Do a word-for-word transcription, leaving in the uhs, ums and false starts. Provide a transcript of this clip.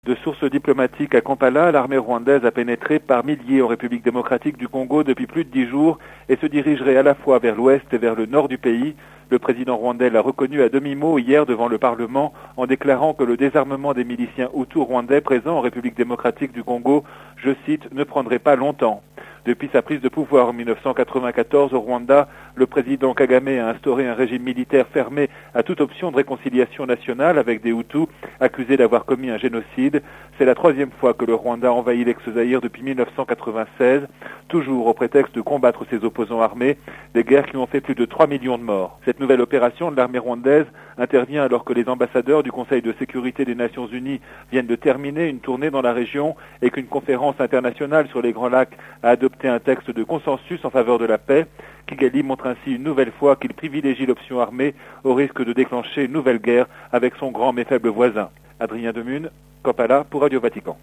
De sources diplomatiques à Kampala, l'armée rwandaise a pénétré par milliers en République démocratique du Congo depuis plus de dix jours et se dirigerait à la fois vers l'ouest et vers le nord du pays. Le président rwandais l'a reconnu à demi-mot hier devant le Parlement en déclarant que le désarmement des miliciens hutus rwandais présents en République démocratique du Congo, je cite, ne prendrait pas longtemps. Depuis sa prise de pouvoir en mille neuf cent quatre-vingt-quatorze au Rwanda, le président Kagame a instauré un régime militaire fermé à toute option de réconciliation nationale avec des Hutus accusés d'avoir commis un génocide. C'est la troisième fois que le Rwanda envahit l'ex-Zaïre depuis mille neuf cent quatre-vingt-seize, toujours au prétexte de combattre ses opposants armés, des guerres qui ont fait plus de trois millions de morts. Cette nouvelle opération de l'armée rwandaise intervient alors que les ambassadeurs du Conseil de sécurité des Nations Unies viennent de terminer une tournée dans la région et qu'une conférence internationale sur les Grands Lacs a adopté un texte de consensus en faveur de la paix. Kigali montre ainsi une nouvelle fois qu'il privilégie l'option armée au risque de déclencher une nouvelle guerre avec son grand mais faible voisin. Adrien Demune, Kampala pour Radio Vatican.